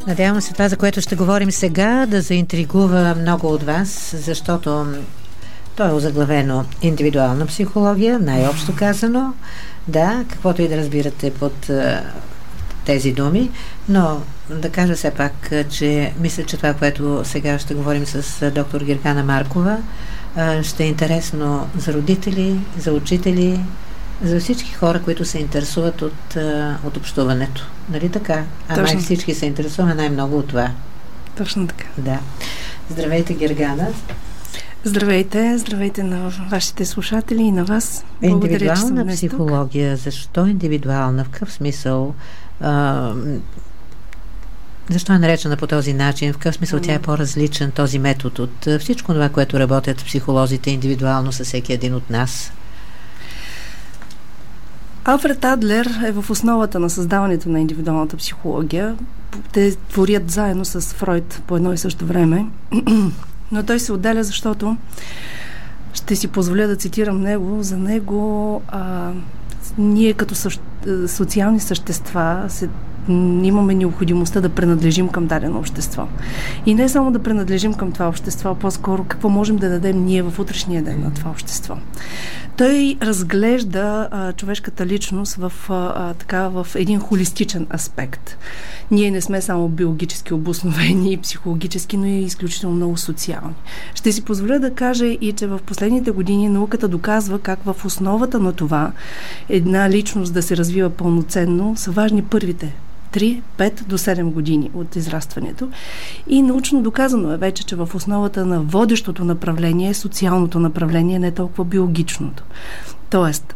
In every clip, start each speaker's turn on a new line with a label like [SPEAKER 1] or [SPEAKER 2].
[SPEAKER 1] Надявам се това, за което ще говорим сега, да заинтригува много от вас, защото то е озаглавено индивидуална психология, най-общо казано. Да, каквото и да разбирате под тези думи, но да кажа все пак, че мисля, че това, което сега ще говорим с доктор Гергана Маркова, ще е интересно за родители, за учители, за всички хора, които се интересуват от общуването. Нали така? Май всички се интересуваме най-много от това.
[SPEAKER 2] Точно така.
[SPEAKER 1] Да. Здравейте, Гергана.
[SPEAKER 2] Здравейте на вашите слушатели и на вас.
[SPEAKER 1] Индивидуална психология. Защо индивидуална? В какъв смисъл? Защо е наречена по този начин? В какъв смисъл тя е по-различен, този метод, от всичко това, което работят психолозите индивидуално със всеки един от нас?
[SPEAKER 2] Алфред Адлер е в основата на създаването на индивидуалната психология. Те творят заедно с Фройд по едно и също време. Но той се отделя, защото ще си позволя да цитирам него. За него ние като социални същества имаме необходимостта да принадлежим към дадено общество. И не само да принадлежим към това общество, а по-скоро какво можем да дадем ние в утрешния ден на това общество. Той разглежда човешката личност в един холистичен аспект. Ние не сме само биологически обосновени и психологически, но и изключително много социални. Ще си позволя да кажа и, че в последните години науката доказва как в основата на това една личност да се развива пълноценно са важни първите 3, 5 до 7 години от израстването. И научно доказано е вече, че в основата на водещото направление е социалното направление, не толкова биологичното. Тоест,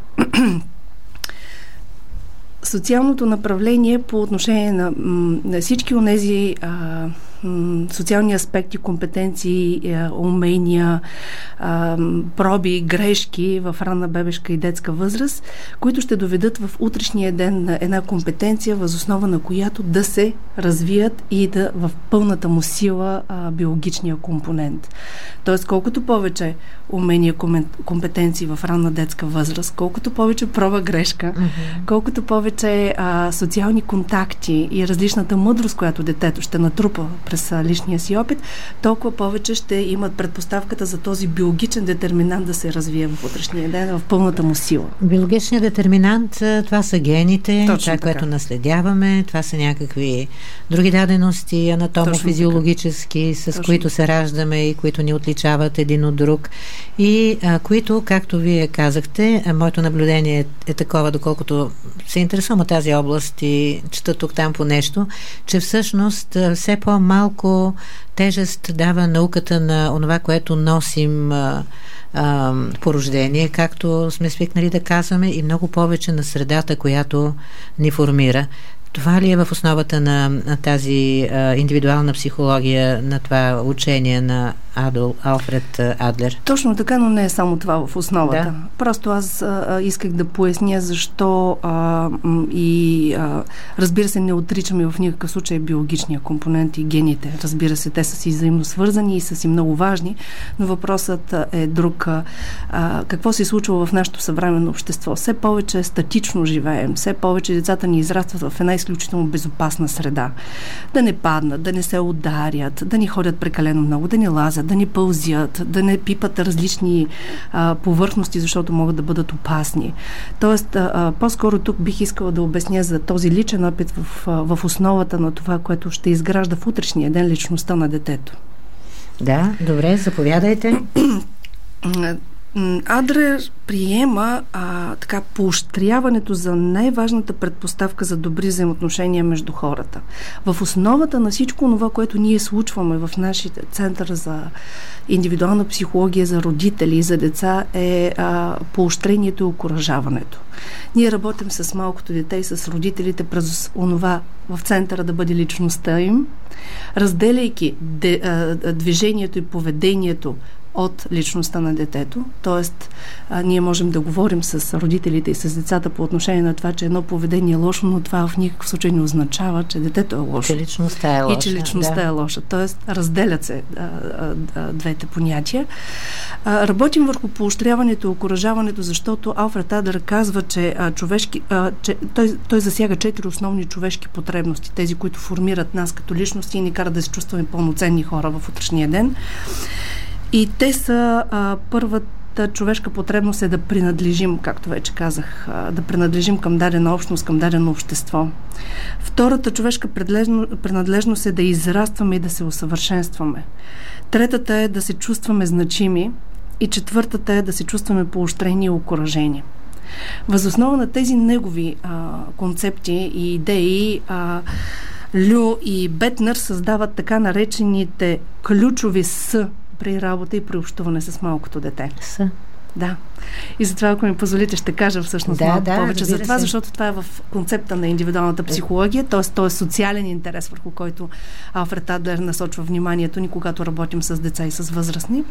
[SPEAKER 2] социалното направление по отношение на всички онези социални аспекти, компетенции, умения, проби, грешки в ранна бебешка и детска възраст, които ще доведат в утрешния ден на една компетенция, въз основа на която да се развият и да в пълната му сила биологичния компонент. Тоест, колкото повече умения, компетенции в ранна детска възраст, колкото повече проба грешка, колкото повече социални контакти и различната мъдрост, която детето ще натрупа през личния си опит, толкова повече ще имат предпоставката за този биологичен детерминант да се развие в утрешния ден в пълната му сила.
[SPEAKER 1] Биологичният детерминант, това са гените,
[SPEAKER 2] точно
[SPEAKER 1] това,
[SPEAKER 2] така,
[SPEAKER 1] което наследяваме, това са някакви други дадености, анатомофизиологически, с които се раждаме и които ни отличават един от друг. И които, както вие казахте, моето наблюдение е такова, доколкото се интересувам от тази област и чета тук-там по нещо, че всъщност все по-малко тежест дава науката на онова, което носим по рождение, както сме свикнали да казваме, и много повече на средата, която ни формира. Това ли е в основата на тази индивидуална психология, на това учение на Алфред Адлер?
[SPEAKER 2] Точно така, но не е само това в основата. Да. Просто аз исках да поясня защо разбира се, не отричаме в никакъв случай биологичния компонент и гените. Разбира се, те са си взаимно свързани и са си много важни, но въпросът е друг. Какво се случва в нашето съвременно общество? Все повече статично живеем, все повече децата ни израстват в една изключително безопасна среда. Да не паднат, да не се ударят, да не ходят прекалено много, да не лазят, да не пълзят, да не пипат различни повърхности, защото могат да бъдат опасни. Тоест, по-скоро тук бих искала да обясня за този личен опит в основата на това, което ще изгражда в утрешния ден личността на детето.
[SPEAKER 1] Да, добре, заповядайте.
[SPEAKER 2] Адлер приема поощряването за най-важната предпоставка за добри взаимоотношения между хората. В основата на всичко това, което ние случваме в нашия център за индивидуална психология за родители и за деца, е поощрението и окуражаването. Ние работим с малкото дете и с родителите през онова в центъра да бъде личността им, разделяйки движението и поведението от личността на детето. Тоест, ние можем да говорим с родителите и с децата по отношение на това, че едно поведение е лошо, но това в никакъв случай не означава, че детето е лошо.
[SPEAKER 1] Че личността е лоша.
[SPEAKER 2] И че личността е лоша. Тоест, разделят се двете понятия. Работим върху поощряването и окуражаването, защото Алфред Адлер казва, че той засяга 4 основни човешки потребности, тези, които формират нас като личности и ни карат да се чувстваме пълноценни хора в утрешния ден. И те са първата човешка потребност е да принадлежим, както вече казах, да принадлежим към дадена общност, към дадено общество. Втората човешка принадлежност е да израстваме и да се усъвършенстваме. Третата е да се чувстваме значими и четвъртата е да се чувстваме поощрени и окуражени. Въз основа на тези негови концепти и идеи Лю и Бетнер създават така наречените ключови С при работа и при общуване с малкото дете.
[SPEAKER 1] С.
[SPEAKER 2] Да. И затова, ако ми позволите, ще кажа всъщност повече за това, защото това е в концепта на индивидуалната психология, т.е. то е социален интерес, върху който Алфред Адлер насочва вниманието ни, когато работим с деца и с възрастни.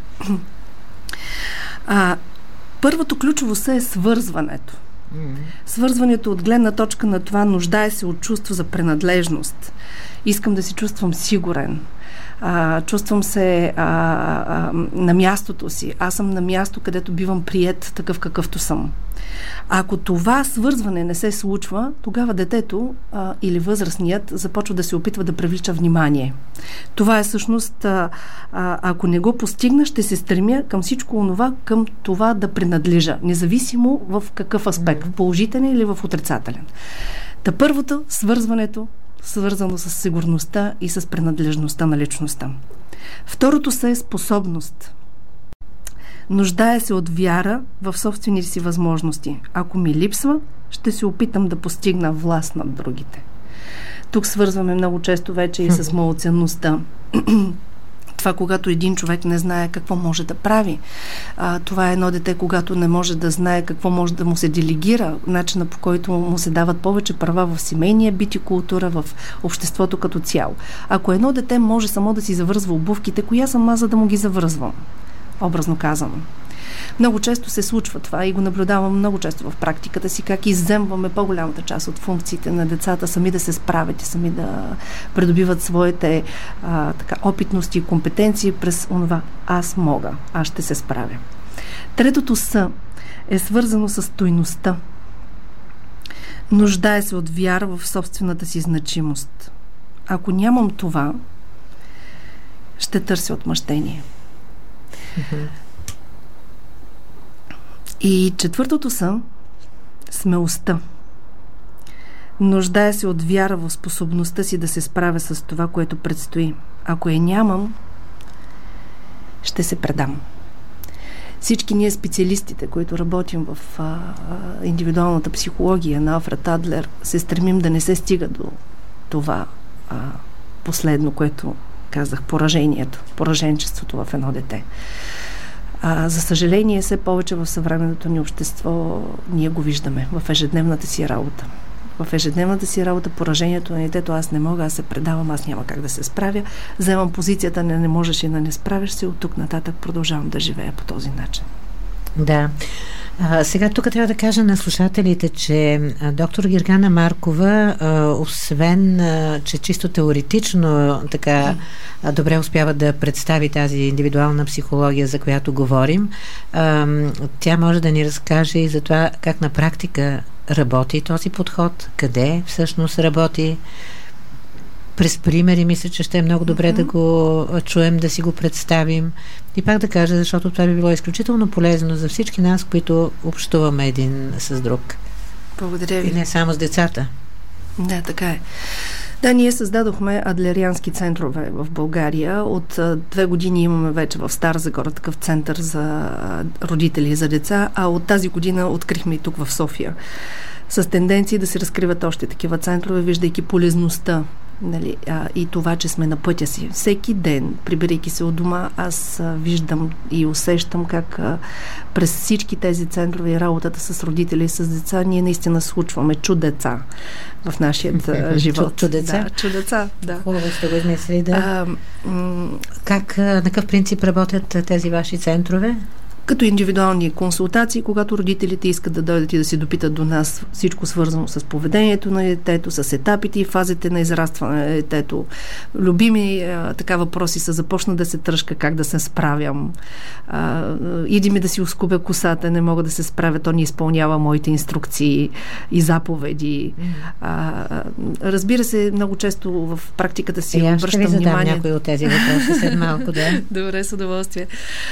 [SPEAKER 2] Първото ключово С е свързването. Свързването от гледна точка на това нуждае се от чувство за принадлежност. Искам да се чувствам сигурен. Чувствам се на мястото си. Аз съм на място, където бивам приет такъв какъвто съм. Ако това свързване не се случва, тогава детето или възрастният започва да се опитва да привлича внимание. Това е всъщност, ако не го постигна, ще се стремя към всичко онова, към това да принадлежа, независимо в какъв аспект, в положителен или в отрицателен. Та първото, свързването, свързано с сигурността и с принадлежността на личността. Второто С е способност. Нуждае се от вяра в собствените си възможности. Ако ми липсва, ще се опитам да постигна власт над другите. Тук свързваме много често вече и с малоценността. Това, когато един човек не знае какво може да прави. Това е едно дете, когато не може да знае какво може да му се делегира, начина по който му се дават повече права в семейния бит и култура, в обществото като цяло. Ако едно дете може само да си завързва обувките, коя съм аз, за да му ги завързвам? Образно казано. Много често се случва това и го наблюдавам много често в практиката си, как изземваме по-голямата част от функциите на децата сами да се справят и сами да придобиват своите опитности и компетенции през онова аз мога, аз ще се справя. Третото С е свързано с стойността. Нуждае се от вяра в собствената си значимост. Ако нямам това, ще търся отмъщение. И четвъртото С смелостта. Нуждае се от вяра в способността си да се справя с това, което предстои. Ако я нямам, ще се предам. Всички ние специалистите, които работим в индивидуалната психология на Алфред Адлер, се стремим да не се стига до това последно, което казах, пораженчеството в едно дете. За съжаление, все повече в съвременното ни общество ние го виждаме в ежедневната си работа. В ежедневната си работа поражението на детето аз не мога, аз се предавам, аз няма как да се справя, вземам позицията не можеш и не справиш се, от тук нататък продължавам да живея по този начин.
[SPEAKER 1] Да. Сега тук трябва да кажа на слушателите, че доктор Гергана Маркова, освен, че чисто теоретично така добре успява да представи тази индивидуална психология, за която говорим, тя може да ни разкаже и за това как на практика работи този подход, къде всъщност работи. През примери мисля, че ще е много добре да го чуем, да си го представим. И пак да кажа, защото това би било изключително полезно за всички нас, които общуваме един с друг.
[SPEAKER 2] Благодаря ви.
[SPEAKER 1] И не само с децата.
[SPEAKER 2] Да, така е. Да, ние създадохме адлериански центрове в България. От 2 години имаме вече в Стара Загора такъв център за родители и за деца, а от тази година открихме и тук в София. С тенденции да се разкриват още такива центрове, виждайки полезността Нали, и това, че сме на пътя си. Всеки ден, прибирайки се от дома, аз виждам и усещам как през всички тези центрове и работата с родители и с деца, ние наистина случваме чудеца в нашия живот.
[SPEAKER 1] Чудеца?
[SPEAKER 2] Да, чудеца, да.
[SPEAKER 1] Хубаво сте го измислили, да. Как, на какъв принцип работят тези ваши центрове?
[SPEAKER 2] Като индивидуални консултации, когато родителите искат да дойдат и да си допитат до нас всичко свързано с поведението на детето, с етапите и фазите на израстване на детето. Любими така въпроси са: започна да се тръжка, как да се справям. Иди ми да си оскубя косата, не мога да се справя, то не изпълнява моите инструкции и заповеди. Разбира се, много често в практиката си обръщам внимание.
[SPEAKER 1] Ще ви задам някои от тези въпроси след малко, да.
[SPEAKER 2] Добре, с удоволствие.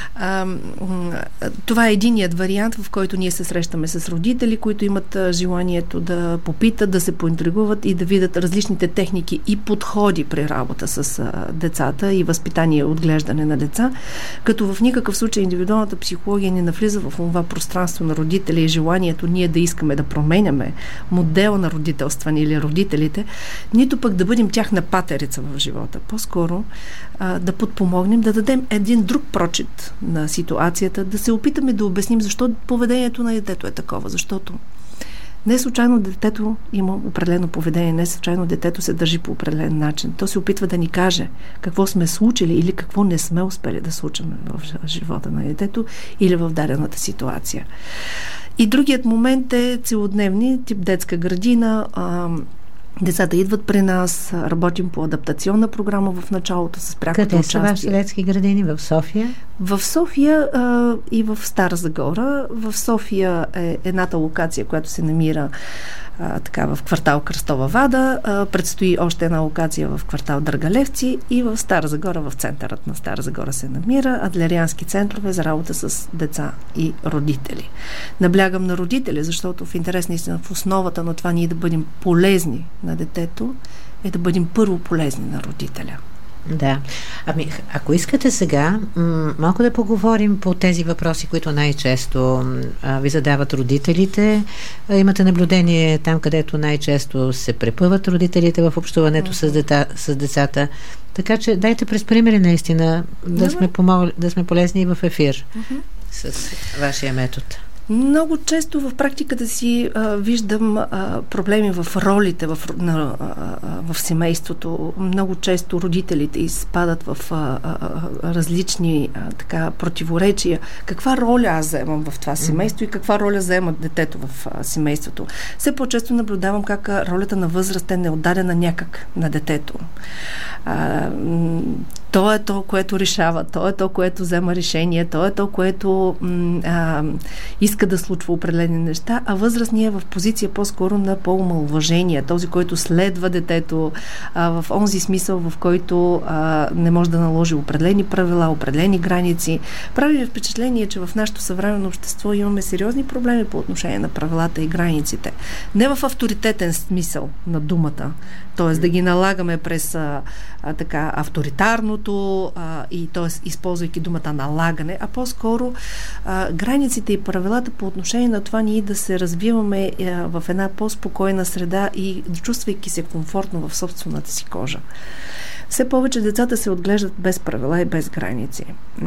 [SPEAKER 2] Това е единият вариант, в който ние се срещаме с родители, които имат желанието да попитат, да се поинтригуват и да видят различните техники и подходи при работа с децата и възпитание и отглеждане на деца, като в никакъв случай индивидуалната психология не навлиза в това пространство на родители и желанието ние да искаме да променяме модел на родителстване или родителите, нито пък да бъдем тяхна патерица в живота. По-скоро да подпомогнем, да дадем един друг прочит на ситуацията, да се опитаме да обясним защо поведението на детето е такова. Защото не случайно детето има определено поведение, не случайно детето се държи по определен начин. То се опитва да ни каже какво сме случили или какво не сме успели да случим в живота на детето или в дадената ситуация. И другият момент е целодневни, тип детска градина. Децата идват при нас, работим по адаптационна програма в началото с прякото участие.
[SPEAKER 1] Къде са ваши детски градини? В София?
[SPEAKER 2] В София и в Стара Загора. В София е едната локация, която се намира в квартал Кръстова Вада. Предстои още една локация в квартал Дъргалевци и в Стара Загора, в центърът на Стара Загора се намира адлериански центрове за работа с деца и родители. Наблягам на родители, защото в интерес наистина в основата на това ние да бъдем полезни на детето е да бъдем първо полезни на родителя.
[SPEAKER 1] Да. Ако искате сега, малко да поговорим по тези въпроси, които най-често ви задават родителите. Имате наблюдение там, където най-често се препъват родителите в общуването с децата. Така че дайте през примери наистина да сме полезни и в ефир с вашия метод.
[SPEAKER 2] Много често в практиката си виждам проблеми в ролите в семейството. Много често родителите изпадат в различни противоречия. Каква роля аз заемам в това семейство и каква роля заема детето в семейството? Все по-често наблюдавам как ролята на възрастен е отдадена някак на детето. То е то, което решава, то е то, което взема решение, то е то, което иска да случва определени неща, а възрастният е в позиция по-скоро на по-омаловажение, този, който следва детето в онзи смисъл, в който не може да наложи определени правила, определени граници. Прави впечатление, че в нашето съвременно общество имаме сериозни проблеми по отношение на правилата и границите. Не в авторитетен смисъл на думата, т.е. да ги налагаме през авторитарното и т.е. използвайки думата налагане, а по-скоро границите и правилата по отношение на това ние да се развиваме в една по-спокойна среда и чувствайки се комфортно в собствената си кожа. Все повече децата се отглеждат без правила и без граници.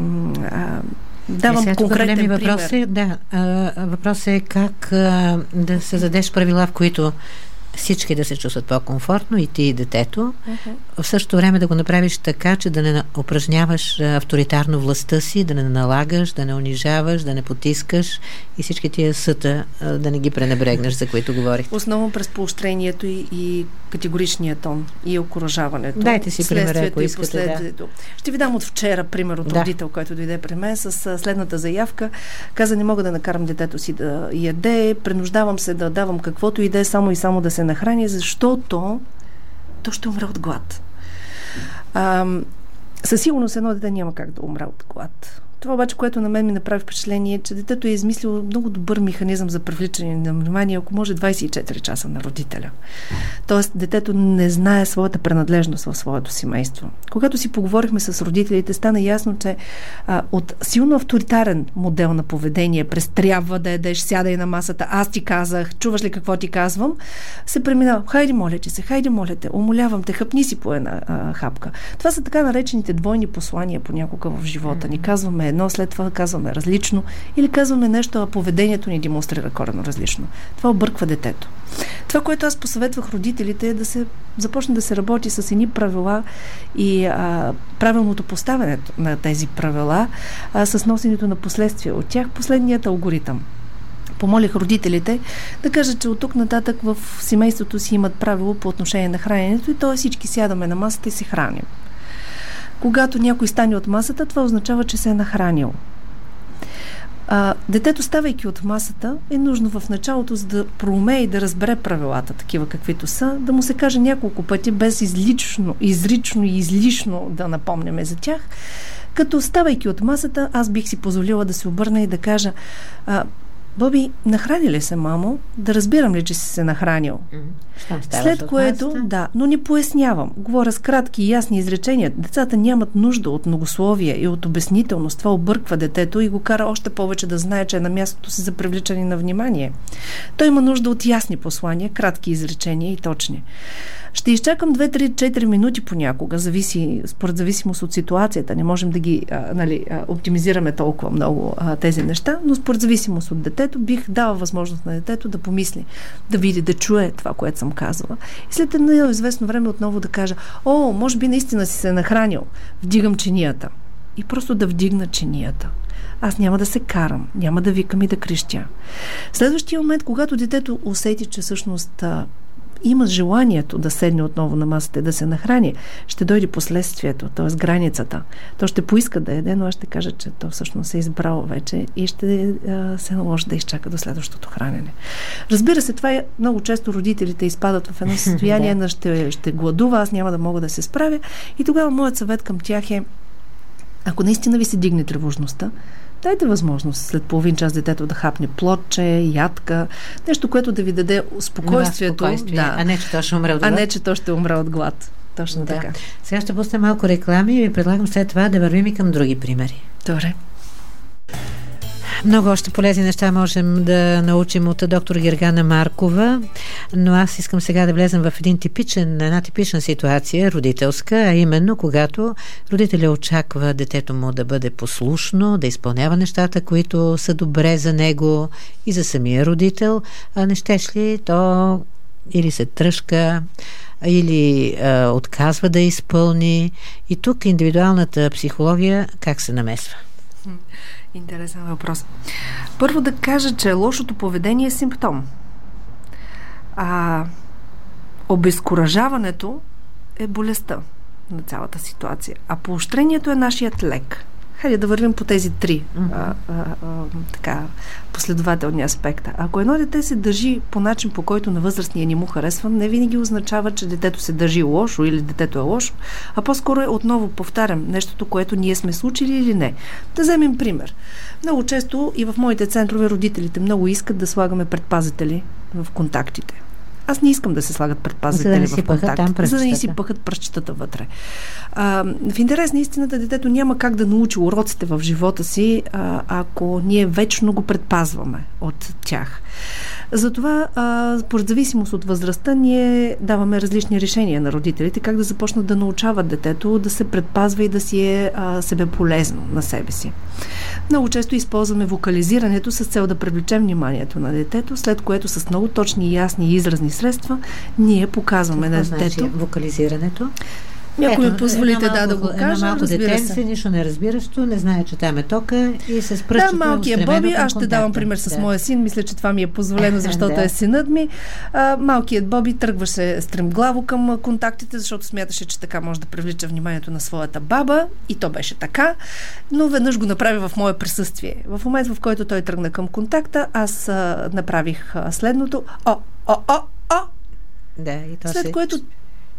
[SPEAKER 2] Давам конкретен пример.
[SPEAKER 1] Въпросът е как да създадеш правила, в които всички да се чувстват по-комфортно, и ти, и детето. В същото време да го направиш така, че да не упражняваш авторитарно властта си, да не налагаш, да не унижаваш, да не потискаш и всички тия съта да не ги пренебрегнеш, за които говорих.
[SPEAKER 2] Основно през поощрението и категоричния тон и окуражаването.
[SPEAKER 1] Дайте си пример, ако искате.
[SPEAKER 2] Да. Ще ви дам от вчера пример от родител, който дойде при мен с следната заявка. Каза: не мога да накарам детето си да яде, принуждавам се да давам каквото иде, само и само да се нахрани, защото то ще умре от глад. Със сигурност едно дете няма как да умре от глад. Това обаче, което на мен ми направи впечатление, е, че детето е измислило много добър механизъм за привличане на внимание, ако може 24 часа на родителя. Тоест, детето не знае своята принадлежност в своето семейство. Когато си поговорихме с родителите, стана ясно, че от силно авторитарен модел на поведение, през трябва да ядеш, сядай на масата, аз ти казах, чуваш ли какво ти казвам, се преминава, хайде моля ти се, хайде моля те, умолявам те, хъпни си по една хапка. Това са така наречените двойни послания понякога в живота ни. Казваме едно, след това казваме различно или казваме нещо, а поведението ни демонстрира коренно различно. Това обърква детето. Това, което аз посъветвах родителите, е да се започне да се работи с едни правила и правилното поставяне на тези правила с носенето на последствия от тях. Последният алгоритъм. Помолих родителите да кажат, че от тук нататък в семейството си имат правило по отношение на храненето и то всички сядаме на масата и се храним. Когато някой стане от масата, това означава, че се е нахранил. Детето, ставайки от масата, е нужно в началото, за да проумее и да разбере правилата, такива каквито са, да му се каже няколко пъти, без изрично и излишно да напомняме за тях. Като ставайки от масата, аз бих си позволила да се обърна и да кажа: Боби, нахрани ли се, мамо? Да разбирам ли, че си се нахранил? След което, но не пояснявам. Говоря с кратки и ясни изречения. Децата нямат нужда от многословие и от обяснителност. Това обърква детето и го кара още повече да знае, че е на мястото си за привличане на внимание. Той има нужда от ясни послания, кратки изречения и точни. Ще изчакам 2-3-4 минути понякога, според зависимост от ситуацията. Не можем да ги оптимизираме толкова много тези неща, но според зависимост от детето бих дала възможност на детето да помисли, да види, да чуе това, което съм казала. И след едно известно време отново да кажа: може би наистина си се нахранил. Вдигам чинията. И просто да вдигна чинията. Аз няма да се карам, няма да викам и да крещя. Следващия момент, когато детето усети, че всъщност има желанието да седне отново на масата и да се нахрани, ще дойде последствието, т.е. границата. То ще поиска да яде, но аз ще кажа, че то всъщност е избрало вече и ще се наложи да изчака до следващото хранене. Разбира се, това е много често родителите изпадат в едно състояние на ще гладува, аз няма да мога да се справя, и тогава моят съвет към тях е: ако наистина ви се дигне тревожността, дайте възможност след половин час детето да хапне плодче, ядка, нещо, което да ви даде спокойствието.
[SPEAKER 1] А не, че то ще умре от глад.
[SPEAKER 2] А не, че то ще умре от глад. Точно така.
[SPEAKER 1] Сега ще пусна малко реклами и ви предлагам след това да вървим и към други примери.
[SPEAKER 2] Добре.
[SPEAKER 1] Много още полезни неща можем да научим от доктор Гергана Маркова, но аз искам сега да влезем в една типична ситуация, родителска, а именно когато родителя очаква детето му да бъде послушно, да изпълнява нещата, които са добре за него и за самия родител, а не щеш ли, то или се тръшка, или отказва да изпълни. И тук индивидуалната психология как се намесва?
[SPEAKER 2] Интересен въпрос. Първо да кажа, че лошото поведение е симптом. Обезкуражаването е болестта на цялата ситуация. А поощрението е нашият лек. Хайде да вървим по тези три последователни аспекта. Ако едно дете се държи по начин, по който на възрастния ни му харесва, не винаги означава, че детето се държи лошо или детето е лошо, а по-скоро отново повтарям нещото, което ние сме случили или не. Да вземем пример. Много често и в моите центрове родителите много искат да слагаме предпазители в контактите. Аз не искам да се слагат предпазители в контакт, за да не си пъхат пръстчетата вътре. В интерес на истината, детето няма как да научи уроците в живота си, ако ние вечно го предпазваме от тях. Затова, според зависимост от възрастта, ние даваме различни решения на родителите, как да започнат да научават детето да се предпазва и да си е себеполезно на себе си. Много често използваме вокализирането с цел да привлечем вниманието на детето, след което с много точни и ясни и изразни средства ние показваме на детето.
[SPEAKER 1] Значи вокализирането?
[SPEAKER 2] Ако ми позволите да го кажа,
[SPEAKER 1] малко детенце, нищо не разбиращо, не знае, че там е тока и се спръща.
[SPEAKER 2] Малкият Боби, аз ще давам пример с моя син, мисля, че това ми е позволено, защото е синът ми. Малкият Боби тръгваше стремглаво към контактите, защото смяташе, че така може да привлича вниманието на своята баба, и то беше така, но веднъж го направи в мое присъствие. В момент, в който той тръгна към контакта, аз направих следното.
[SPEAKER 1] Да, и то
[SPEAKER 2] след което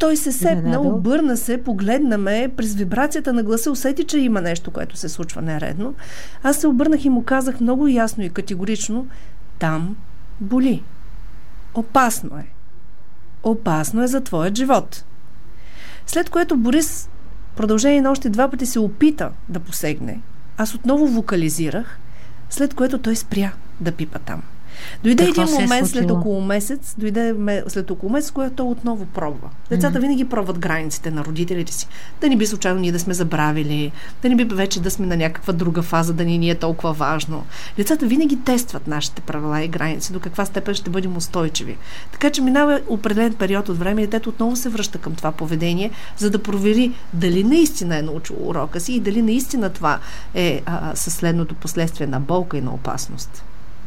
[SPEAKER 2] Той се сепна, обърна се, погледна ме, през вибрацията на гласа усети, че има нещо, което се случва нередно. Аз се обърнах и му казах много ясно и категорично: там боли. Опасно е. Опасно е за твоят живот. След което Борис в продължение на още 2 пъти се опита да посегне. Аз отново вокализирах, след което той спря да пипа там. Дойде един момент след около месец, когато той отново пробва. Децата винаги пробват границите на родителите си. Да не би случайно ние да сме забравили, да не би вече да сме на някаква друга фаза, да ни е толкова важно. Децата винаги тестват нашите правила и граници, до каква степен ще бъдем устойчиви. Така че минава определен период от време и детето отново се връща към това поведение, за да провери дали наистина е научило урока си и дали наистина това е със следното последствие на болка и на опасност.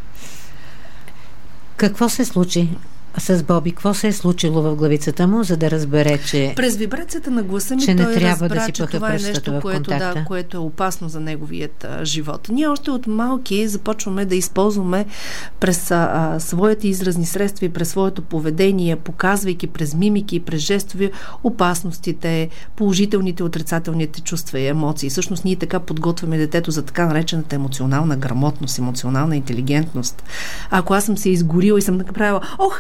[SPEAKER 1] Какво се случи с Боби? Какво се е случило в главицата му, за да разбере, че
[SPEAKER 2] през вибрацията на гласа ми той разбра, че това е нещо, което е опасно за неговият живот. Ние още от малки започваме да използваме през своите изразни средства и през своето поведение, показвайки през мимики и през жестови опасностите, положителните, отрицателните чувства и емоции. Всъщност ние така подготвяме детето за така наречената емоционална грамотност, емоционална интелигентност. Ако аз съм се изгорила и съм направила: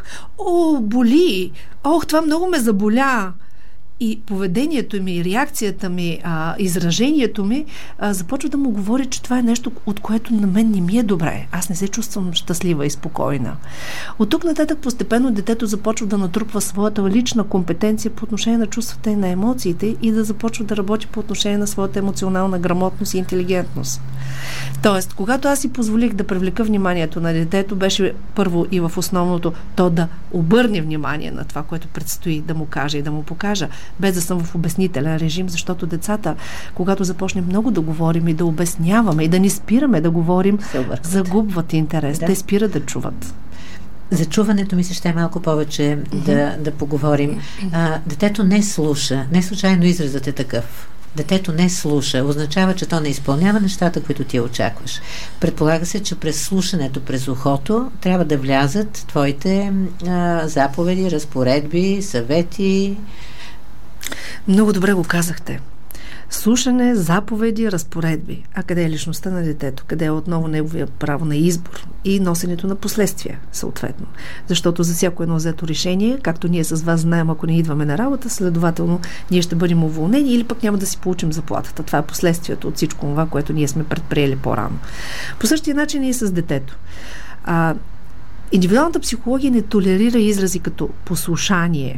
[SPEAKER 2] боли! Това много ме заболя! И поведението ми, реакцията ми, изражението ми започва да му говори, че това е нещо, от което на мен не ми е добре. Аз не се чувствам щастлива и спокойна. От тук нататък постепенно детето започва да натрупва своята лична компетенция по отношение на чувствата и на емоциите и да започва да работи по отношение на своята емоционална грамотност и интелигентност. Тоест, когато аз си позволих да привлека вниманието на детето, беше първо и в основното то да обърне внимание на това, което предстои да му каже и да му покажа, без да съм в обяснителен режим, защото децата, когато започнем много да говорим и да обясняваме и да не спираме да говорим, загубват интерес. Да. Те спират да чуват.
[SPEAKER 1] За чуването ми се ще малко повече да поговорим. Детето не слуша. Не случайно изразът е такъв. Детето не слуша. Означава, че то не изпълнява нещата, които ти очакваш. Предполага се, че през слушането, през ухото, трябва да влязат твоите заповеди, разпоредби, съвети.
[SPEAKER 2] Много добре го казахте. Слушане, заповеди, разпоредби. А къде е личността на детето? Къде е отново неговия право на избор и носенето на последствия, съответно? Защото за всяко едно взето решение, както ние с вас знаем, ако не идваме на работа, следователно ние ще бъдем уволнени или пък няма да си получим заплатата. Това е последствието от всичко това, което ние сме предприели по-рано. По същия начин и с детето. Индивидуалната психология не толерира изрази като послушание.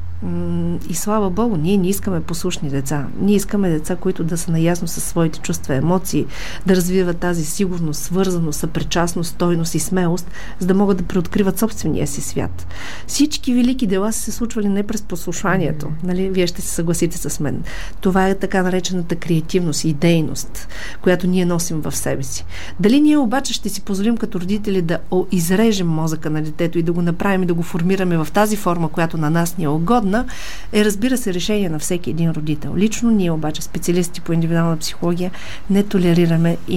[SPEAKER 2] И слава Богу, ние не искаме послушни деца. Ние искаме деца, които да са наясно със своите чувства, емоции, да развиват тази сигурност, свързаност, съпричастност, стойност и смелост, за да могат да преоткриват собствения си свят. Всички велики дела са се случвали не през послушанието. Нали? Вие ще се съгласите с мен. Това е така наречената креативност и идейност, която ние носим в себе си. Дали ние обаче ще си позволим като родители да изрежем мозъка на детето и да го направим и да го формираме в тази форма, която на нас ни е угодна, разбира се, решение на всеки един родител. Лично ние обаче, специалисти по индивидуална психология, не толерираме и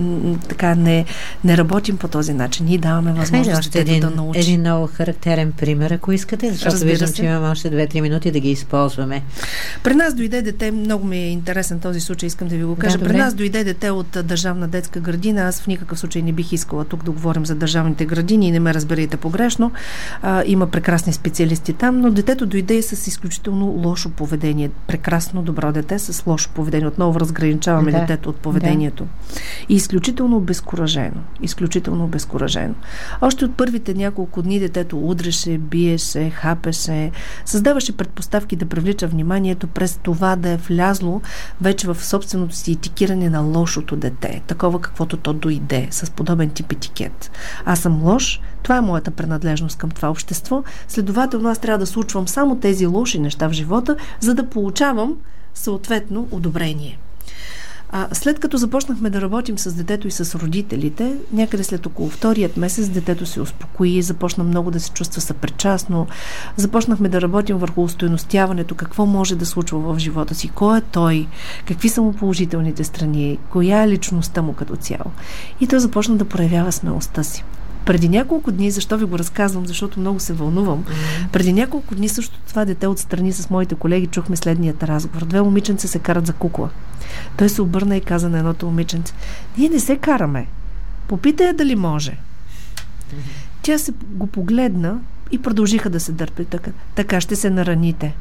[SPEAKER 2] не работим по този начин. Ние даваме възможност да научи.
[SPEAKER 1] Един много характерен пример, ако искате, защото виждам, че имаме още 2-3 минути да ги използваме.
[SPEAKER 2] При нас дойде дете, много ми е интересен този случай, искам да ви го кажа. При нас дойде дете от държавна детска градина. Аз в никакъв случай не бих искала тук да говорим за държавните градини и не ме разберете погрешно. Има прекрасни специалисти там, но детето дойде с изключително лошо поведение. Прекрасно добро дете с лошо поведение. Отново разграничаваме детето от поведението. И изключително обезкуражено. Изключително обезкуражено. Още от първите няколко дни детето удреше, биеше, хапеше, създаваше предпоставки да привлича вниманието през това да е влязло вече в собственото си етикиране на лошото дете. Такова каквото то дойде, с подобен тип етикет. Аз съм лош, това е моята принадлежност към това общество. Следователно, аз трябва да случвам само тези лоши неща в живота, за да получавам съответно одобрение. След като започнахме да работим с детето и с родителите, някъде след около вторият месец детето се успокои, започна много да се чувства съпричастно, започнахме да работим върху устойностяването, какво може да случва в живота си, кой е той, какви са му положителните страни, коя е личността му като цяло. И той започна да проявява смелостта си. Преди няколко дни, защо ви го разказвам? Защото много се вълнувам. Преди няколко дни също това дете отстрани с моите колеги чухме следният разговор. Две момиченца се карат за кукла. Той се обърна и каза на едното момиченце: ние не се караме. Попитай я дали може. Тя се го погледна и продължиха да се дърпят. Така ще се нараните.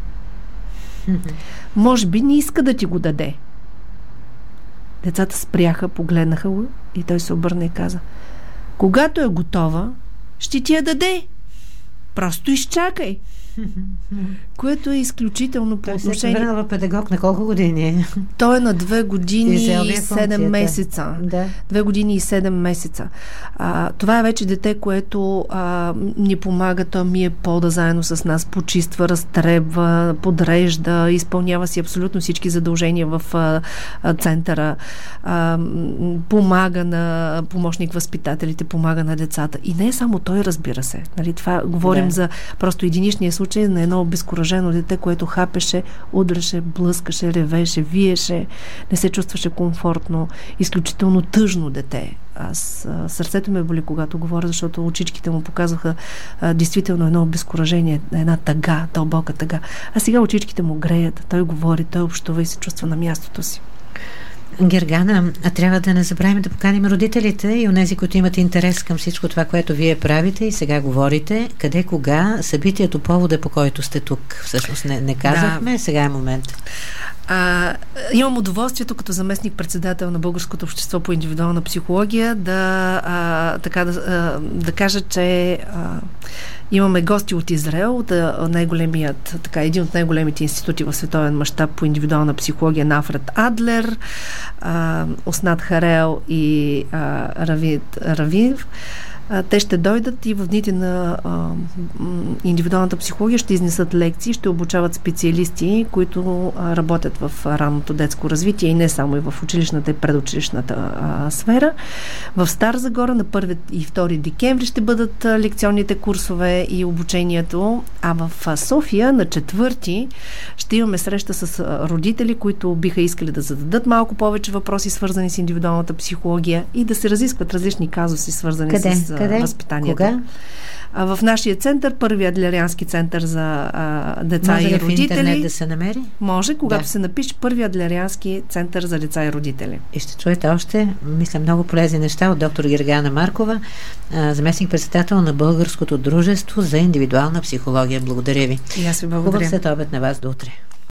[SPEAKER 2] Може би не иска да ти го даде. Децата спряха, погледнаха го и той се обърна и каза: когато е готова, ще ти я даде. Просто изчакай. Което е изключително по отношение.
[SPEAKER 1] Той се върнал педагог на колко години?
[SPEAKER 2] Той е на 2 години и 7 месеца. Да. 2 години и 7 месеца. Това е вече дете, което ни помага. Той ми е пода заедно с нас, почиства, разтребва, подрежда, изпълнява си абсолютно всички задължения в центъра. Помага на помощник-възпитателите, помага на децата. И не е само той, разбира се. Нали, това говорим за просто единичния случай на едно обезкуражено дете, което хапеше, удреше, блъскаше, ревеше, виеше, не се чувстваше комфортно, изключително тъжно дете. Сърцето ме боли, когато говоря, защото очичките му показваха действително едно обезкуражение, една тъга, дълбока тъга. А сега очичките му греят, той говори, той общува и се чувства на мястото си.
[SPEAKER 1] Гергана, трябва да не забравим да поканим родителите и онези, които имат интерес към всичко това, което вие правите и сега говорите. Къде, кога, събитието, повода, по който сте тук? Всъщност не казахме, сега е момент.
[SPEAKER 2] Имам удоволствието като заместник-председател на Българското общество по индивидуална психология да кажа, че имаме гости от Израел, от един от най-големите институти в световен мащаб по индивидуална психология на Алфред Адлер, Оснат Харел и Равив. Те ще дойдат и в дните на индивидуалната психология ще изнесат лекции, ще обучават специалисти, които работят в ранното детско развитие и не само, и в училищната и предучилищната сфера. В Стара Загора на 1 и 2 декември ще бъдат лекционните курсове и обучението, а в София на 4 ще имаме среща с родители, които биха искали да зададат малко повече въпроси, свързани с индивидуалната психология и да се разискват различни казуси, свързани с възпитанието.
[SPEAKER 1] Кога?
[SPEAKER 2] В нашия център, първи адлериански център за деца и родители. Може
[SPEAKER 1] в интернет да се намери?
[SPEAKER 2] Може, когато се напише първи адлериански център за деца и родители.
[SPEAKER 1] И ще чуете още, мисля, много полезни неща от доктор Гергана Маркова, заместник-председател на Българското дружество за индивидуална психология. Благодаря ви.
[SPEAKER 2] И аз ви благодаря.
[SPEAKER 1] Хубав следобед на вас до утре.